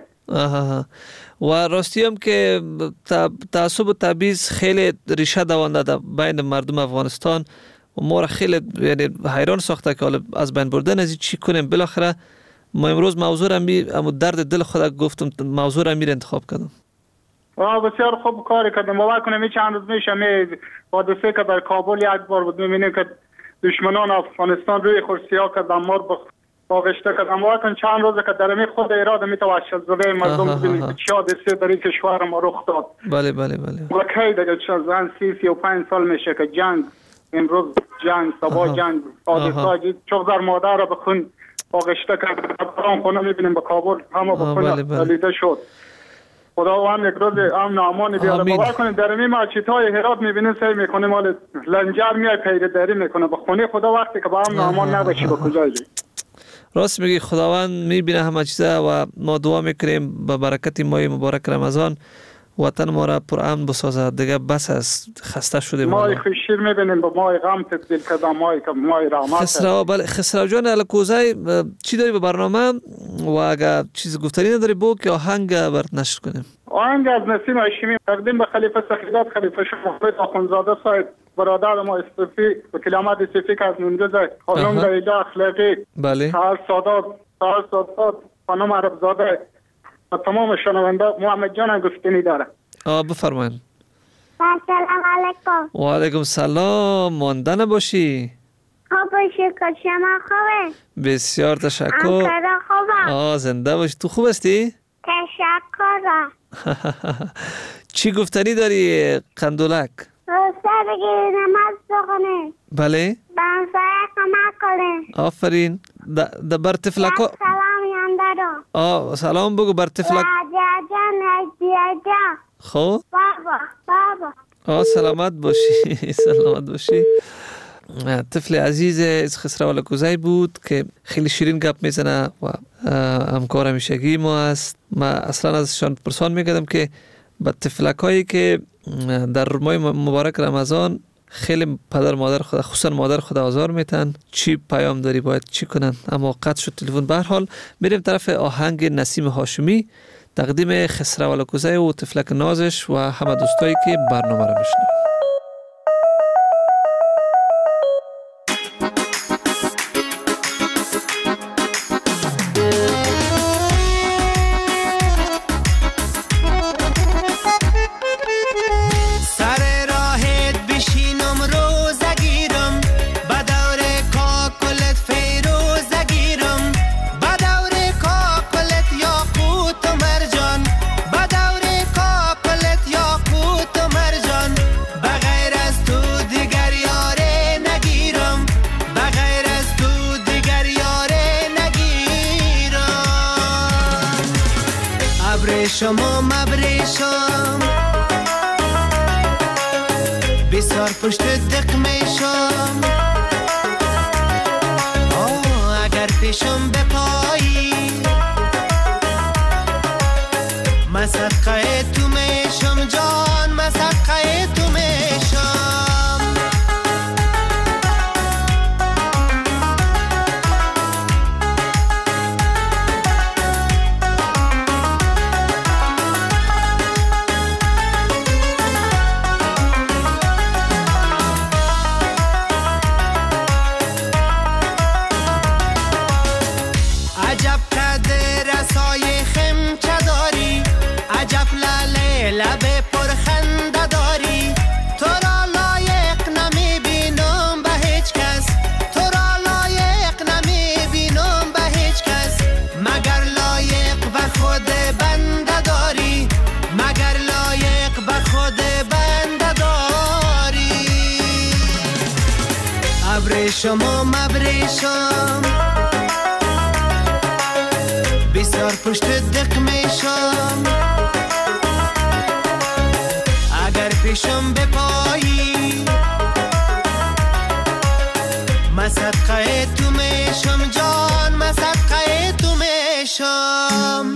و راستی هم که تعصب و تبعیض خیلی ریشه دوانده در بین مردم افغانستان و ما را خیلی یعنی حیران ساخته که حالا از بین بردن از چی کنیم. بالاخره ما امروز موضوع را درد دل خود گفتم، موضوع را میره انتخاب کردم. بسیار خوب کاری کردیم. باور کنیم چند روز میشه حادثه که در کابل یک بار بود میبینیم که دشمنان افغانستان روی خرسیا که دمار باغشته کردن. باور کنیم چند روزه که در می خود اراده میتواشل زده مردم ببینیم چه حادثه در این کشور ما رخ داد. بله بله بله. و کی دیگه 35 سال میشه که جنگ، امروز جنگ، صبح جنگ، حادثه چقدر مادر را بخون باغشته کردن. خونه میبینیم به کابل همه بخون دلیده شد. خداوند یک روز امن و امان بیاره. باور کنید در این مسجدهای هرات میبینید سعی میکنه مال لنجر میای پیرداری میکنه به خونه خدا. وقتی که با امن و امان نباشه به کجا یی؟ راست میگی. خداوند میبینه همه چیزا و ما دعا میکنیم به برکت ماه مبارک رمضان وطن ما را پر امن بسازد. دیگه بس از خسته شدیم. ما خوشیر میبینیم با ما غم تبدیل کردن، ما رحمت. خسرو بله خسرو جان الکوزای چی داری به برنامه و اگر چیز گفتنی نداری بو که آهنگ برات نشر کنیم؟ آهنگ از نسیم هاشمی تقدیم به خلیفه سخیدات خلیفه شیخ محمد آخوندزاده صاحب برادر ما استفی و کلمات استفی که از نونده خانم لیلا اخلاقی بله سهر سادات خانم عربزاده و تمام شنونده. محمد جان گفتنی داره. بفرمایید. سلام علیکم. و علیکم سلام. مانده نباشی. خوب باشی که شما خوبه؟ بسیار تشکر. انکره خوبه. زنده باشی. تو خوب هستی؟ تشکر. چی گفتنی داری قندولک؟ روسته بگیری نماز بخونه. بله؟ بانسایه کمک کنه. آفرین. بر تفلکا سلام یانده رو. سلام بگو بر تفلک. جان. خب؟ بابا. سلامت باشی. سلامت باشی. طفل عزیز از خسرو الکوزای بود که خیلی شیرین گپ میزنه و همکار همیشگی ما است. ما اصلا ازشان پرسان میکردم که با طفلک هایی که در ماه مبارک رمضان خیلی پدر مادر خدا خصوصا مادر خدا آزار میتن، چی پیام داری باید چی کنن؟ اما قطع شد تلفن. به هر حال میریم طرف آهنگ نسیم هاشمی تقدیم خسرو الکوزای و طفلک نازش و همه دوستایی که برنامه را میشنون. شما مبریشم بسیار پشت دق میشم اگر پیشم بپایی مسقه تو میشم جان مسقه تو میشم لبه پرخنده داری تو را لایق نمی بینم به هیچ کس تو را لایق نمی بینم به هیچ کس مگر لایق به خود بنده داری مگر لایق به خود بنده داری ابریشم و مبریشم بسیار پشت دق میشم پیشم بپایی مسقه تو میشم جان مسقه تو میشم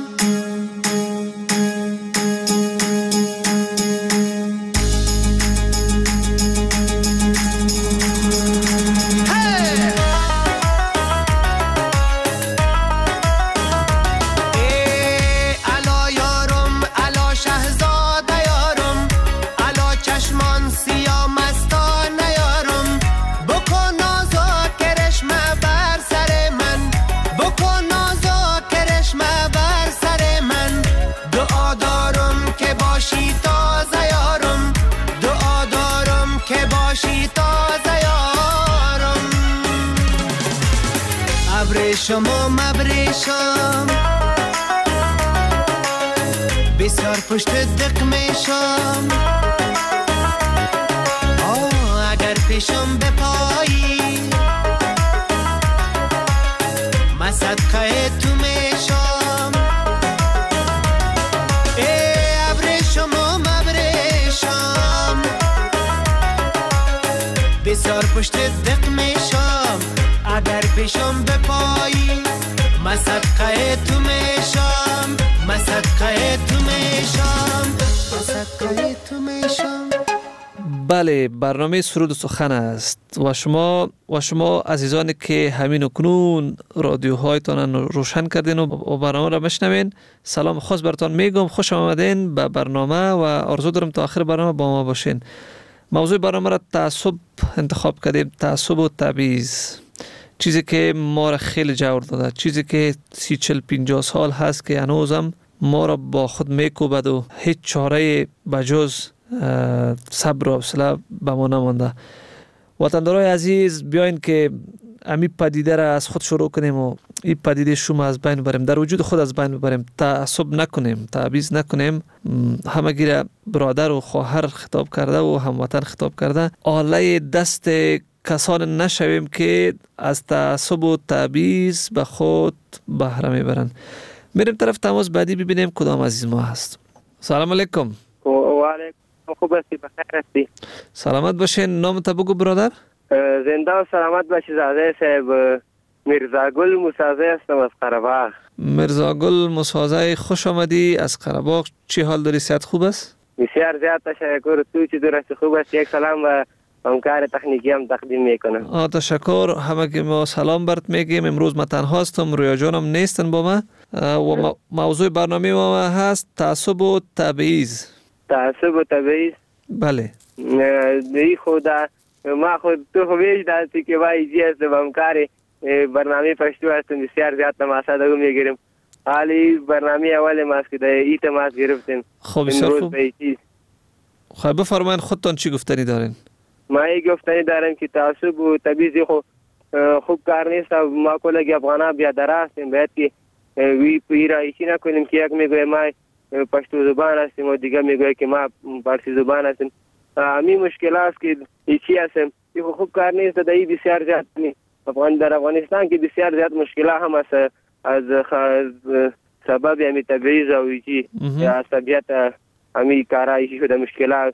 شما مبریشم بسیار پشت دق میشم اگر پیشم بپایی مسقه تو میشم ابریشم و مبریشم بسیار پشت دق میشم اگر پیشم بپایی من صدقه تو میشم من صدقه تو میشم من صدقه تو میشم. بله، برنامه سرود و سخن است و شما عزیزانی که همین اکنون رادیوهایتان روشن کردین و برنامه را بشنوین، سلام خاص براتون میگم. خوش آمدین به برنامه و آرزو دارم تا آخر برنامه با ما باشین. موضوع برنامه را تعصب انتخاب کردیم، تعصب و تبعیض، چیزی که ما را خیلی جور داده، چیزی که 30-40-50 سال هست که هنوزم ما را با خود میکوبد و هیچ چاره بجز صبر و حوصله به ما نمانده. وطندارای عزیز، بیاین که امی پدیده را از خود شروع کنیم و این پدیده شوم از بین ببریم، در وجود خود از بین ببریم، تعصب نکنیم، تبعیض نکنیم. همگی را برادر و خواهر خطاب کرده و هموطن خطاب کرده. آله دست کسان نشویم که از تعصب و تبعیض به خود بهره میبرن. میریم طرف تماس بعدی ببینیم کدام عزیز ما هست. سلام علیکم. و علیکم. خوب هستی؟ بخیر هستی؟ سلامت باشین. نام تا بگو برادر. زنده و سلامت باشی زاده صاحب. مرزا گل موسازی هستم از قره‌باغ. مرزا گل موسازی، خوش آمدی از قره‌باغ. چی حال داری؟ صحت خوب است؟ بسیار زیاد تشکر. تو چی درست خوب است؟ یک سلام و همکار تکنیکی هم تقدیم میکنم. تشکر. همه ما سلام برات میگیم. امروز ما تنها هستم، رویا جانم نیستن با ما و موضوع برنامه ما هست تعصب و تبعیض. تعصب و تبعیض؟ بله. دی خدا ما خود تو خویش دستی که وای جی است و همکار برنامه پشتو هستم، بسیار زیاد تماشا دارم میگیریم. حالی برنامه اول ما است که ای تماس گرفتیم. خب بسیار خوب. خب بفرمایید خودتان چی گفتنی دارین؟ ما ای گفتنی دارم که تعصب و تبعیض خوب کار نیست. ما کلگی افغانا بیادر هستیم، باید که وی پیرایشی نکنیم که یک میگوی ما پشتو زبان هستیم و دیگه میگوی که ما فارسی زبان هستیم. همین مشکل است که ایچی هستیم. این خوب کار نیست. دایی بسیار زیاد در افغانستان که بسیار زیاد مشکل هم است از سبب همی تبعیض و ایچی از طبیعت همی کارا ایچی شده مشکلات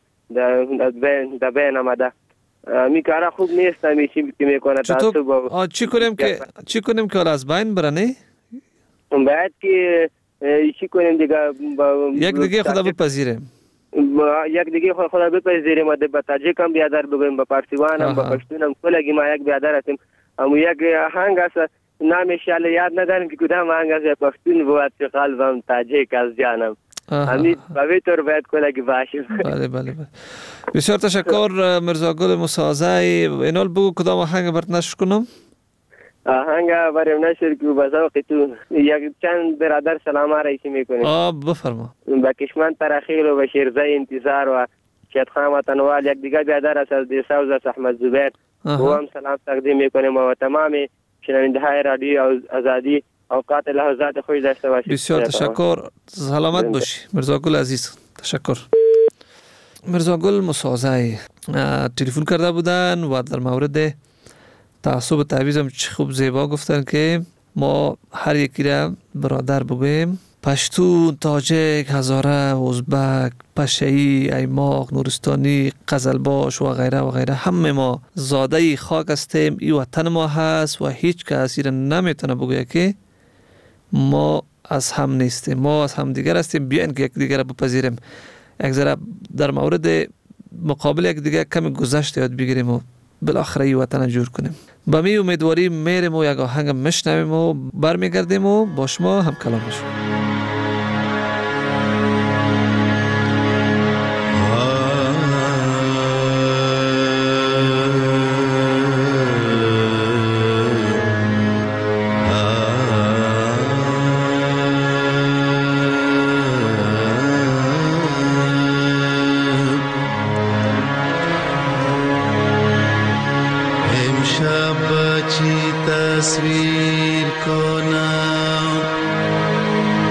در بین آمده. همی کارا خوب نیست. همی چی میکنه تعصب. چی کنیم که از بین برنه؟ باید که چی کنیم دیگه، یک دیگه خدا بپذیریم، یک دیگه خدا بپذیریم و به تاجیک هم بیادر بگویم، به پارسیوان هم به پشتون هم کلگی ما یک بیادر هستیم. اما یک آهنگ است نامش یاد ندارم که کدام آهنگ است، پشتون بود که قلبم تاجیک از جانم. همین به طور باید کلگی باشیم. بله بله بله. بسیار تشکر مرزا گل موسازی. اینال بگو کدام آهنگ برات نشر کنم؟ آهنگ برام نشر که به ذوق تو یک چند برادر سلام علیکی میکنیم. بفرما. با کشمن ترخیل و به شیرزه انتظار و شیدخان وطنوال یک دیگه بیادر است از دیساوز است احمد زبیر. او هم سلام تقدیم میکنیم و تمام شنونده های رادیو آزادی اوقات لحظات خوش داشته باشید. بسیار تشکر. سلامت باشی مرزا گل عزیز. تشکر. مرزا گل موسازی تلفن کرده بودن و در مورد تعصب و تبعیض هم خوب زیبا گفتن که ما هر یکی را برادر بگویم. پشتون، تاجک، هزاره، ازبک، پشه‌ای، ایماق، نورستانی، قزلباش و غیره و غیره، همه ما زاده خاک هستیم. این وطن ما هست و هیچ کسی را نمیتونه بگویه که ما از هم نیستیم. ما از هم دیگر هستیم. بیاین که یک دیگر را بپذیریم، یک ذره در مورد مقابل یک دیگر کمی گذشت یاد بگیریم و بالاخره این وطن جور کنیم. با می امیدواری میریم و یک آهنگ میشنویم و برمیگردیم و با شما هم کلام میشیم. تصویر کنم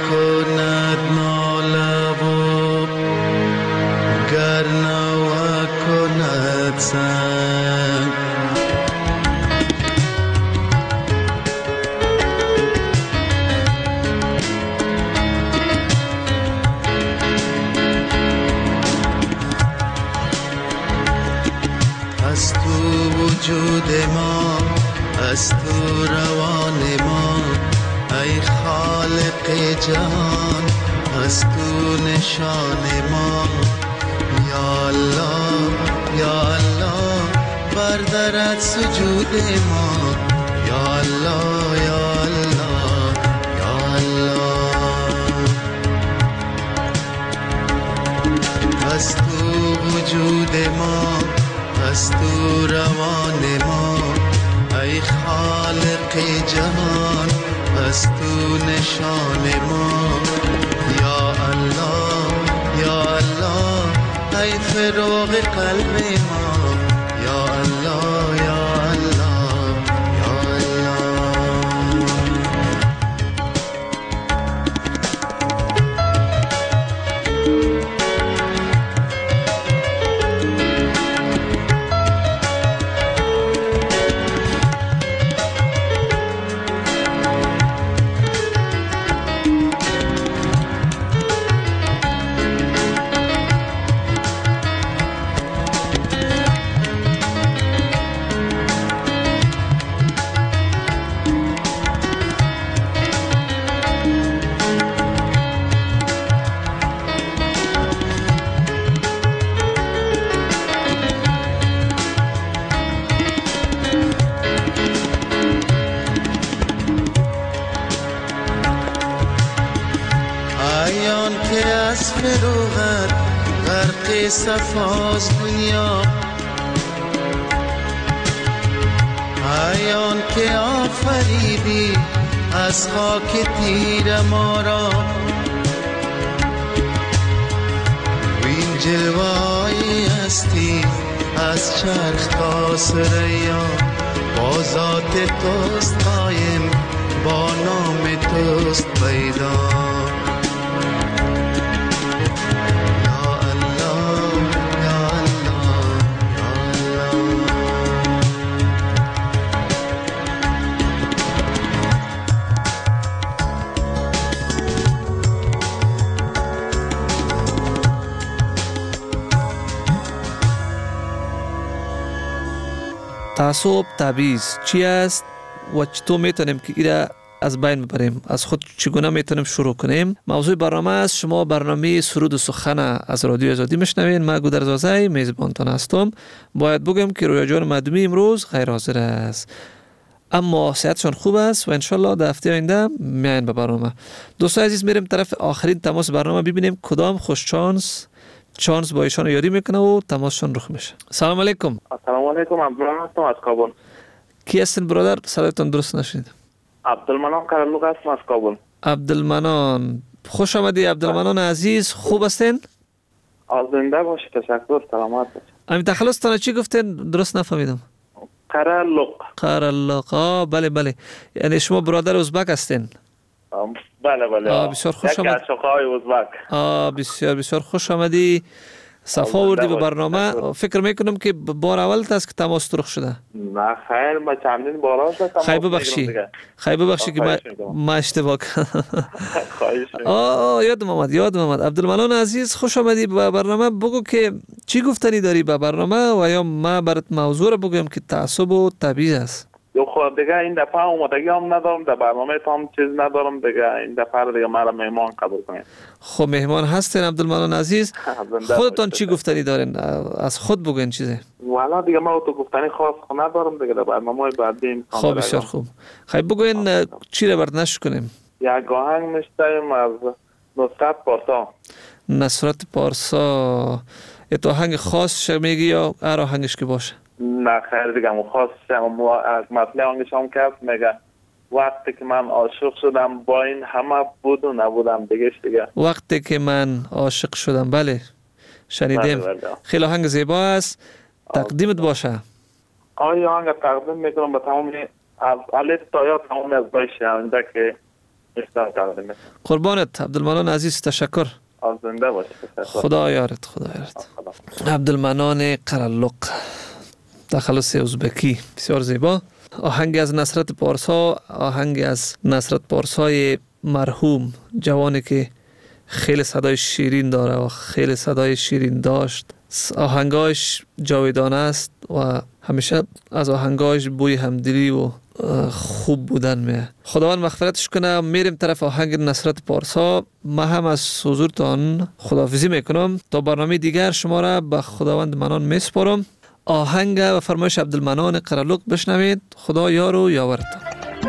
کند ناله و گر نوا کند سنگ از تو وجود ما از تو روان ما ای خالق جهان از تو نشان ما یا الله یا الله بردارد سجود ما یا الله یا الله یا الله از تو وجود ما از تو روان ما ای خالق جهان از تو نشان ما یا الله یا الله ای فراغ قلب ما یا الله یا الله یا الله فروغت غرق صفاز دنیا ایان که آفریدی از خاک تیر ما را وین جلوه‌ای هستی از چرخ تا ثریا با ذات توست قایم با نام توست پیدا تعصب تبعیض چی است و چطور میتونیم که ایره از بین ببریم؟ از خود چگونه میتونیم شروع کنیم؟ موضوع برنامه است. شما برنامه سرود و سخن از رادیو آزادی میشنوین. من گودرزازی میزبانتان هستم. باید بگم که رویا جان مدمی امروز غیر حاضر است، اما صحتشان خوب است و انشالله در هفته آینده میاین به برنامه. دوستان عزیز، میریم طرف آخرین تماس برنامه ببینیم کدام خوش چانس با ایشان یاری میکنه و تماسشان رخ میشه. سلام علیکم. سلام علیکم. عبدالمنان هستم از کابل. کی هستین برادر؟ صداتون درست نشنید. عبدالمنان کرلوق هستم از کابل. عبدالمنان، خوش آمدی عبدالمنان عزیز. خوب هستین؟ زنده باشید. تشکر. سلامت باشید. همین تخلصتان چی گفتین؟ درست نفهمیدم. قرلق. بله بله، یعنی شما برادر ازبک هستین؟ بله. بسیار خوش آمد. یکی از شوخای ازبک. بسیار بسیار خوش آمدی. صفا وردی به برنامه. فکر میکنم که بار اول است که تماس ترخ شده. نه خیر، ما چندین بار شد. خیلی ببخشی که ما اشتباه کردم. یادم آمد. عبدالمنان عزیز خوش آمدی به برنامه. بگو که چی گفتنی داری به برنامه و یا ما برات موضوع رو بگم که تعصب و تبعیض است. خب دیگه این دفعه اومدگی هم ندارم در برنامه هم چیز ندارم دیگه. این دفعه دیگه مرا مهمان قبول کنید. خب مهمان هستین عبدالمنان عزیز. خودتان چی گفتنی دارین؟ از خود بگین چیزی. والا دیگه ما تو گفتنی خاص ندارم دیگه در برنامه بعدی. خب بسیار خوب. خیلی بگوین چی رو برداشت کنیم. یک آهنگ میشتیم از نصرت پارسا. نصرت پارسا. تو آهنگ خاص میگی یا هر آهنگش که باشه؟ نه خیر دیگه خاص از مطلع آهنگش هم کف میگه وقتی که من عاشق شدم با این همه بود و نبودم دیگه. وقتی که من عاشق شدم. بله شنیدیم. خیلی آهنگ زیبا است. تقدیمت باشه. آیا آهنگ تقدیم میکنم به تمام از الف تا یا تمام از باشه اونجا که قربانت عبدالمنان عزیز، تشکر. زنده باشید. خدا یارت، خدا یارت. عبدالمنان قرالق، تخلص ازبکی، بسیار زیبا. آهنگ از نصرت پارسا، آهنگ از نصرت پارسای مرحوم، جوانی که خیلی صدای شیرین داره و خیلی صدای شیرین داشت. آهنگاش جاودانه است و همیشه از آهنگاش بوی همدلی و خوب بودن میه. خداوند مغفرتش کنه. میریم طرف آهنگ نصرت پارسا. ما هم از حضورتان خداحافظی میکنم تا برنامه دیگر شما را به خداوند منان میسپارم. آهنگ و فرمایش عبدالمنان قرالق بشنوید. خدا یار و یاورتان.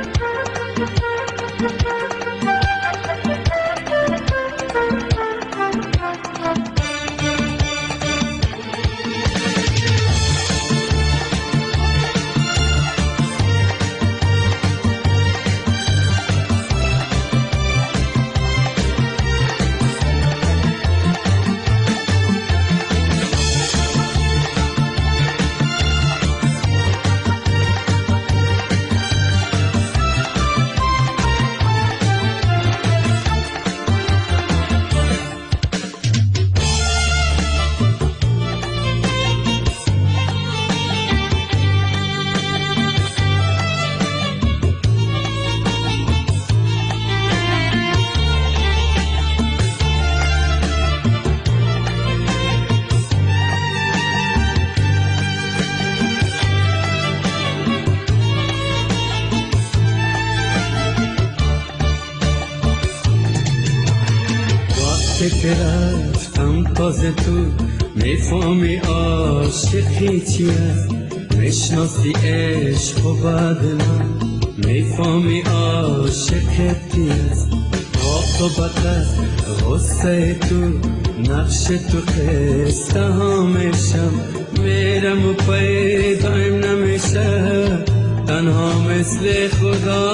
که رفتم تازه تو میفهمی عاشقی چیه، میشناسی عشق و بعد من میفهمی عاشقت کیست. عاقبت غصه تو نقش تو قصه ها میشم، میرم و پیدایم نمیشه، تنها مثل خدا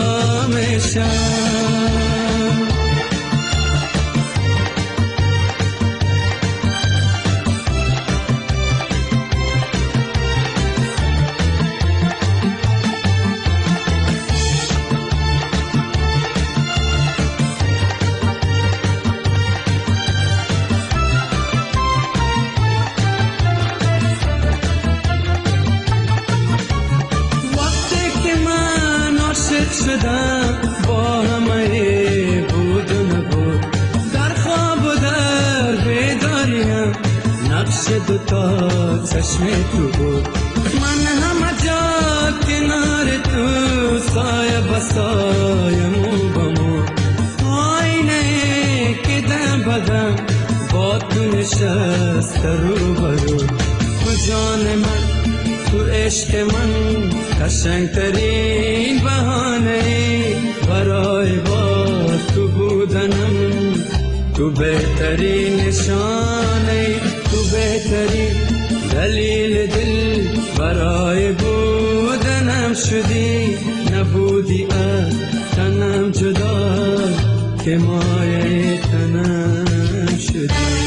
میشم. شدم با همه بود و نبود، در خواب و در بیداریم نقش دوتا چشم تو بود. من همه جا کنار تو سایه بسایه مو بمو، آینه که دم بدم با تو نشست رو برو. تو جان من، تو عشق من، قشنگترین بهانه برای با تو بودنم، تو بهترین نشانه، تو بهترین دلیل دل برای بودنم شدی. نبودی از تنم جدا که مایه تنم شدی.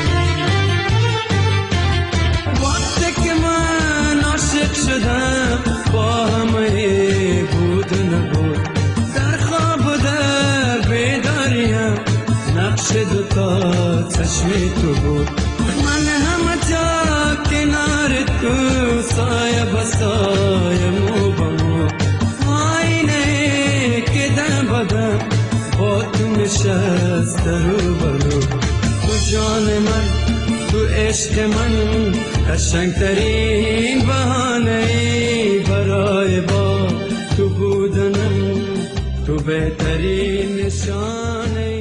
وقتی که من عاشق شدم با همه بود و نبود، در خواب و در بیداریم نقش دوتا چشم تو بود. من همه جا کنار تو سایه بسایه مو بمو، آینه که دم بدم با تو نشست رو برو. تو جان من، تو عشق من، قشنگترین بهانه برای با تو بودنم، تو بهترین نشانه.